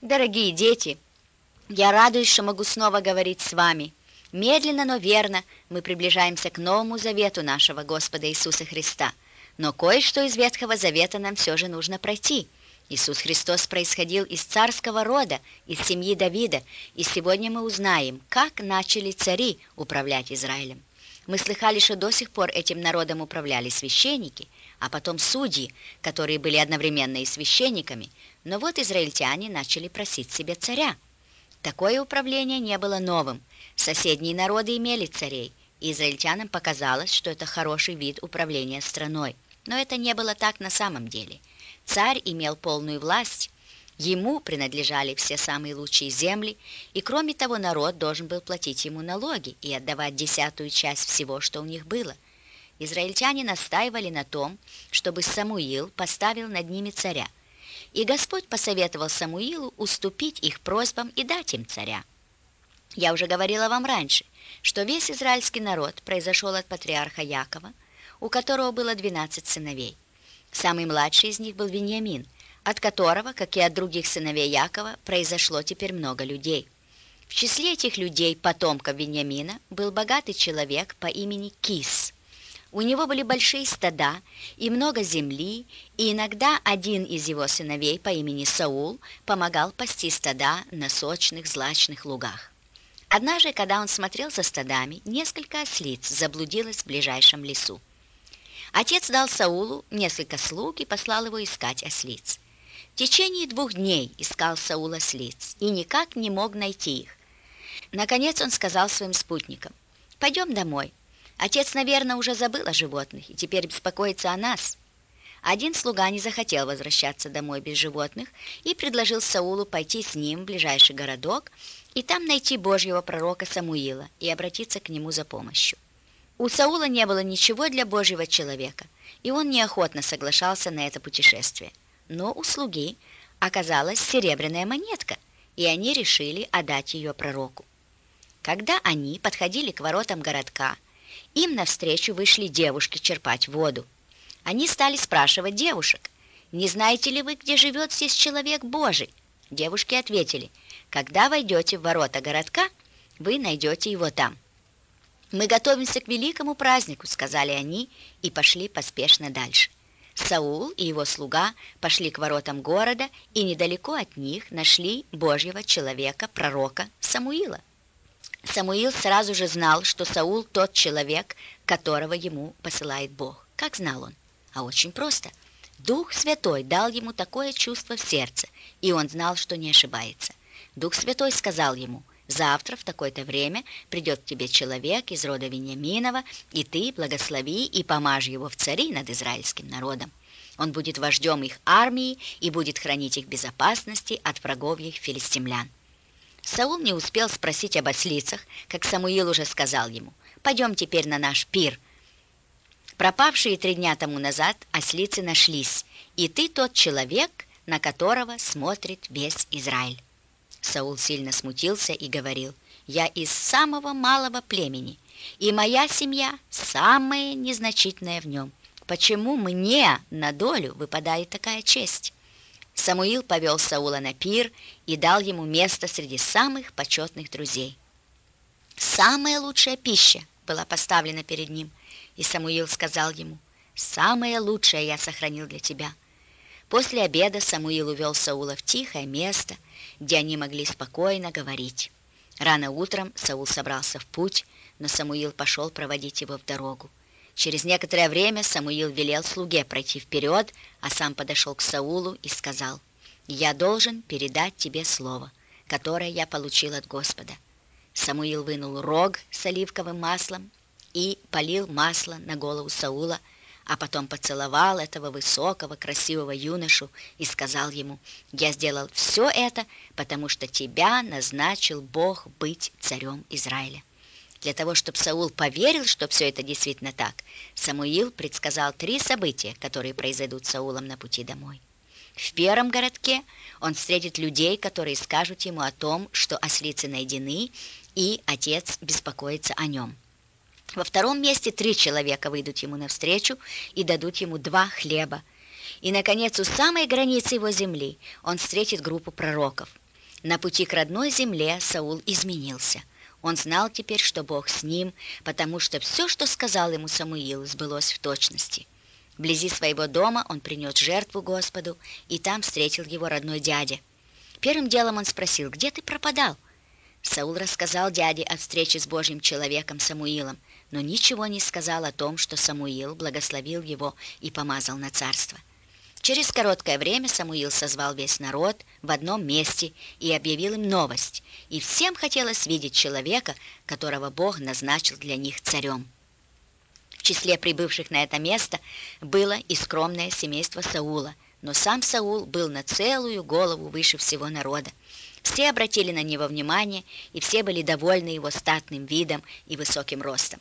Дорогие дети, я радуюсь, что могу снова говорить с вами. Медленно, но верно мы приближаемся к Новому Завету нашего Господа Иисуса Христа. Но кое-что из Ветхого Завета нам все же нужно пройти. Иисус Христос происходил из царского рода, из семьи Давида, и сегодня мы узнаем, как начали цари управлять Израилем. Мы слыхали, что до сих пор этим народом управляли священники, а потом судьи, которые были одновременно и священниками, но вот израильтяне начали просить себе царя. Такое управление не было новым. Соседние народы имели царей, и израильтянам показалось, что это хороший вид управления страной. Но это не было так на самом деле. Царь имел полную власть, ему принадлежали все самые лучшие земли, и кроме того народ должен был платить ему налоги и отдавать 10-ю часть всего, что у них было. Израильтяне настаивали на том, чтобы Самуил поставил над ними царя, и Господь посоветовал Самуилу уступить их просьбам и дать им царя. Я уже говорила вам раньше, что весь израильский народ произошел от патриарха Якова, у которого было 12 сыновей. Самый младший из них был Виньямин, от которого, как и от других сыновей Якова, произошло теперь много людей. В числе этих людей, потомков Виньямина, был богатый человек по имени Кис. У него были большие стада и много земли, и иногда один из его сыновей по имени Саул помогал пасти стада на сочных злачных лугах. Однажды, когда он смотрел за стадами, несколько ослиц заблудилось в ближайшем лесу. Отец дал Саулу несколько слуг и послал его искать ослиц. В течение 2 дней искал Саул ослиц и никак не мог найти их. Наконец он сказал своим спутникам: «Пойдем домой. Отец, наверное, уже забыл о животных и теперь беспокоится о нас». Один слуга не захотел возвращаться домой без животных и предложил Саулу пойти с ним в ближайший городок и там найти Божьего пророка Самуила и обратиться к нему за помощью. У Саула не было ничего для Божьего человека, и он неохотно соглашался на это путешествие. Но у слуги оказалась серебряная монетка, и они решили отдать ее пророку. Когда они подходили к воротам городка, им навстречу вышли девушки черпать воду. Они стали спрашивать девушек: «Не знаете ли вы, где живет здесь человек Божий?» Девушки ответили: «Когда войдете в ворота городка, вы найдете его там». «Мы готовимся к великому празднику», — сказали они, и пошли поспешно дальше. Саул и его слуга пошли к воротам города и недалеко от них нашли Божьего человека, пророка Самуила. Самуил сразу же знал, что Саул тот человек, которого ему посылает Бог. Как знал он? А очень просто. Дух Святой дал ему такое чувство в сердце, и он знал, что не ошибается. Дух Святой сказал ему: «Завтра в такое-то время придет к тебе человек из рода Вениаминова, и ты благослови и помажь его в цари над израильским народом. Он будет вождем их армии и будет хранить их в безопасности от врагов их филистимлян». Саул не успел спросить об ослицах, как Самуил уже сказал ему: «Пойдем теперь на наш пир. Пропавшие 3 дня тому назад ослицы нашлись, и ты тот человек, на которого смотрит весь Израиль». Саул сильно смутился и говорил: «Я из самого малого племени, и моя семья самая незначительная в нем. Почему мне на долю выпадает такая честь?» Самуил повел Саула на пир и дал ему место среди самых почетных друзей. Самая лучшая пища была поставлена перед ним, и Самуил сказал ему: «Самое лучшее я сохранил для тебя». После обеда Самуил увел Саула в тихое место, где они могли спокойно говорить. Рано утром Саул собрался в путь, но Самуил пошел проводить его в дорогу. Через некоторое время Самуил велел слуге пройти вперед, а сам подошел к Саулу и сказал: «Я должен передать тебе слово, которое я получил от Господа». Самуил вынул рог с оливковым маслом и полил масло на голову Саула, а потом поцеловал этого высокого, красивого юношу и сказал ему: «Я сделал все это, потому что тебя назначил Бог быть царем Израиля». Для того, чтобы Саул поверил, что все это действительно так, Самуил предсказал 3 события, которые произойдут с Саулом на пути домой. В первом городке он встретит людей, которые скажут ему о том, что ослицы найдены, и отец беспокоится о нем. Во втором месте 3 человека выйдут ему навстречу и дадут ему 2 хлеба. И, наконец, у самой границы его земли он встретит группу пророков. На пути к родной земле Саул изменился. Он знал теперь, что Бог с ним, потому что все, что сказал ему Самуил, сбылось в точности. Вблизи своего дома он принес жертву Господу, и там встретил его родной дядя. Первым делом он спросил: «Где ты пропадал?» Саул рассказал дяде о встрече с Божьим человеком Самуилом, но ничего не сказал о том, что Самуил благословил его и помазал на царство. Через короткое время Самуил созвал весь народ в одном месте и объявил им новость, и всем хотелось видеть человека, которого Бог назначил для них царем. В числе прибывших на это место было и скромное семейство Саула, но сам Саул был на целую голову выше всего народа. Все обратили на него внимание, и все были довольны его статным видом и высоким ростом.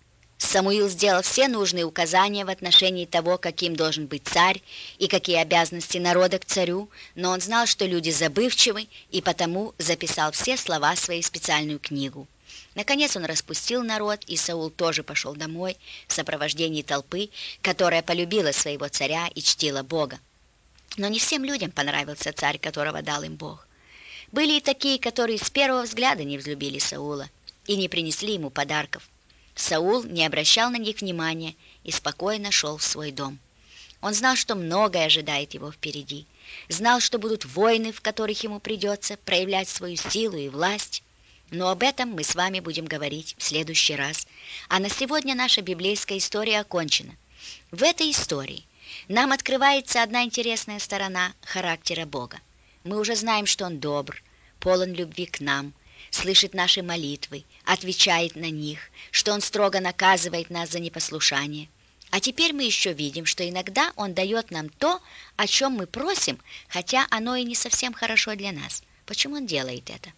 Самуил сделал все нужные указания в отношении того, каким должен быть царь и какие обязанности народа к царю, но он знал, что люди забывчивы, и потому записал все слова в свою специальную книгу. Наконец он распустил народ, и Саул тоже пошел домой в сопровождении толпы, которая полюбила своего царя и чтила Бога. Но не всем людям понравился царь, которого дал им Бог. Были и такие, которые с первого взгляда не взлюбили Саула и не принесли ему подарков. Саул не обращал на них внимания и спокойно шел в свой дом. Он знал, что многое ожидает его впереди, знал, что будут войны, в которых ему придется проявлять свою силу и власть. Но об этом мы с вами будем говорить в следующий раз. А на сегодня наша библейская история окончена. В этой истории нам открывается одна интересная сторона характера Бога. Мы уже знаем, что Он добр, полон любви к нам, слышит наши молитвы, отвечает на них, что Он строго наказывает нас за непослушание. А теперь мы еще видим, что иногда Он дает нам то, о чем мы просим, хотя оно и не совсем хорошо для нас. Почему Он делает это?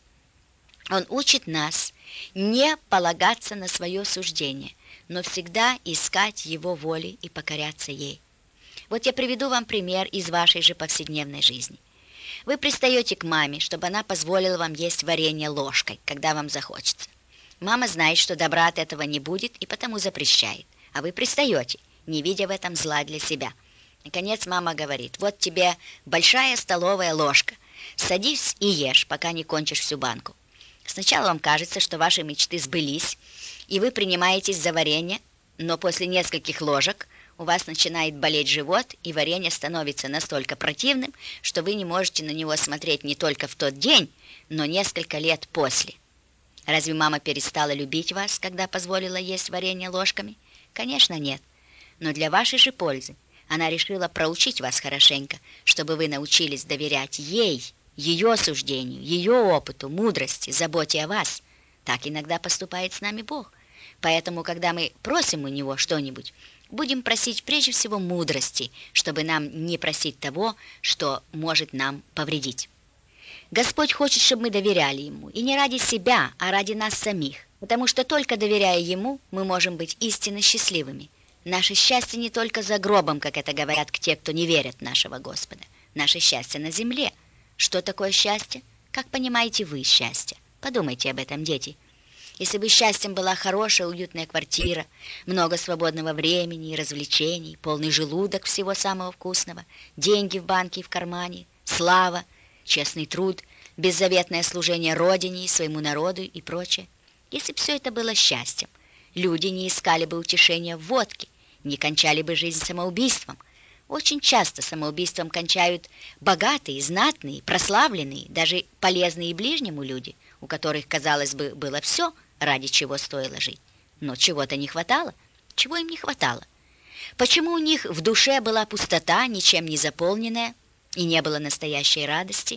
Он учит нас не полагаться на свое суждение, но всегда искать Его воли и покоряться ей. Вот я приведу вам пример из вашей же повседневной жизни. Вы пристаете к маме, чтобы она позволила вам есть варенье ложкой, когда вам захочется. Мама знает, что добра от этого не будет, и потому запрещает. А вы пристаете, не видя в этом зла для себя. Наконец мама говорит: «Вот тебе большая столовая ложка. Садись и ешь, пока не кончишь всю банку». Сначала вам кажется, что ваши мечты сбылись, и вы принимаетесь за варенье, но после нескольких ложек у вас начинает болеть живот, и варенье становится настолько противным, что вы не можете на него смотреть не только в тот день, но несколько лет после. Разве мама перестала любить вас, когда позволила есть варенье ложками? Конечно, нет. Но для вашей же пользы она решила проучить вас хорошенько, чтобы вы научились доверять ей, ее суждению, ее опыту, мудрости, заботе о вас. Так иногда поступает с нами Бог. Поэтому, когда мы просим у Него что-нибудь, будем просить прежде всего мудрости, чтобы нам не просить того, что может нам повредить. Господь хочет, чтобы мы доверяли Ему, и не ради себя, а ради нас самих, потому что только доверяя Ему, мы можем быть истинно счастливыми. Наше счастье не только за гробом, как это говорят те, кто не верят в нашего Господа. Наше счастье на земле. Что такое счастье? Как понимаете вы счастье? Подумайте об этом, дети. Если бы счастьем была хорошая, уютная квартира, много свободного времени и развлечений, полный желудок всего самого вкусного, деньги в банке и в кармане, слава, честный труд, беззаветное служение Родине и своему народу и прочее. Если бы все это было счастьем, люди не искали бы утешения в водке, не кончали бы жизнь самоубийством. Очень часто самоубийством кончают богатые, знатные, прославленные, даже полезные ближнему люди, у которых, казалось бы, было все, ради чего стоило жить. Но чего-то не хватало. Чего им не хватало? Почему у них в душе была пустота, ничем не заполненная, и не было настоящей радости?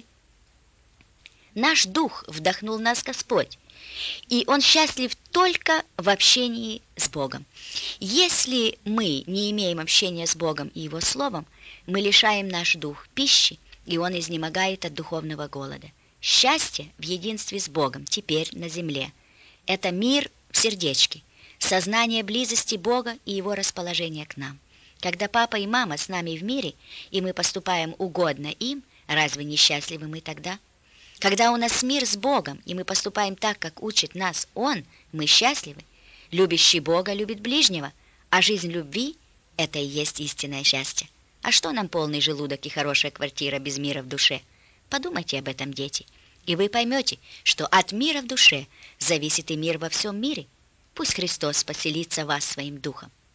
Наш дух вдохнул в нас Господь, и Он счастлив только в общении с Богом. Если мы не имеем общения с Богом и Его Словом, мы лишаем наш дух пищи, и он изнемогает от духовного голода. Счастье в единстве с Богом теперь на земле. Это мир в сердечке, сознание близости Бога и Его расположения к нам. Когда папа и мама с нами в мире, и мы поступаем угодно им, разве не счастливы мы тогда? Когда у нас мир с Богом, и мы поступаем так, как учит нас Он, мы счастливы. Любящий Бога любит ближнего, а жизнь любви – это и есть истинное счастье. А что нам полный желудок и хорошая квартира без мира в душе? Подумайте об этом, дети. и вы поймете, что от мира в душе зависит и мир во всем мире. Пусть Христос поселится в вас своим духом.